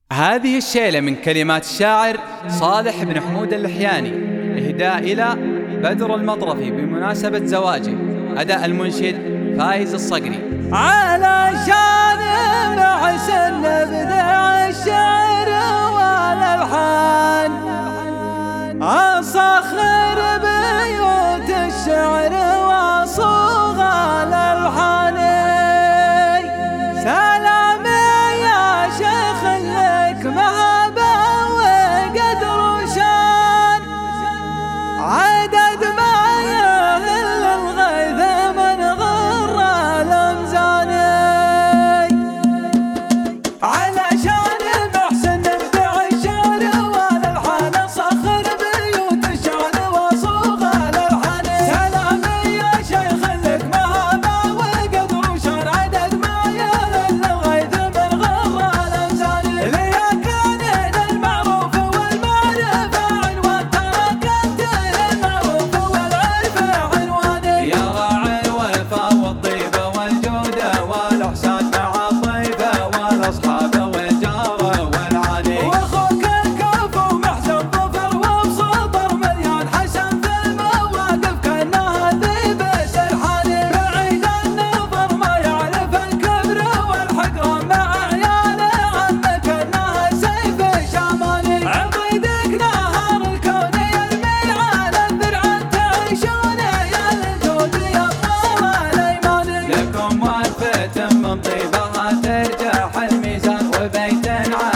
هذه الشيلة من كلمات الشاعر صالح بن حمود اللحياني، إهداء إلى بدر المطرفي بمناسبة زواجه. أداء المنشد فايز الصقري. علشان محسن نبدع الشعر والألحان، أصخر بيوت الشعر وأصوغ الألحان. سلامي يا شيخ لك مهبة وقدر وشان، عدد ما يهل الغيث من غر الأمزان. علشان محسن نبدع الشعر والألحان، أصخر بيوت الشعر وأصوغ الألحان. سلامي يا شيخ لك مهبة وقدر وشان، عدد ما يهل الغيث من غر الأمزان. ليا كان للمعروف والمعرفة عنوان، تركت للمعروف والعرفة عنوان. يا راعي الوفا والطيبة والجودة والإحسان مع الضيفة والأصحاب والجار والعاني. واخوك الكفو محسن ظفر وبسطر مليان، حسن في المواقف كانه ذيب سرحان. بعيد النظر ما يعرف الكبر والحقر، مع عياله عنه كانه سيف شاماني. عضيدك نهر الكون يرمي على الذرع، تعيشون يا الجود يا طال الايمان. لكم وفة من طيبها ترجح الميزان، وبيت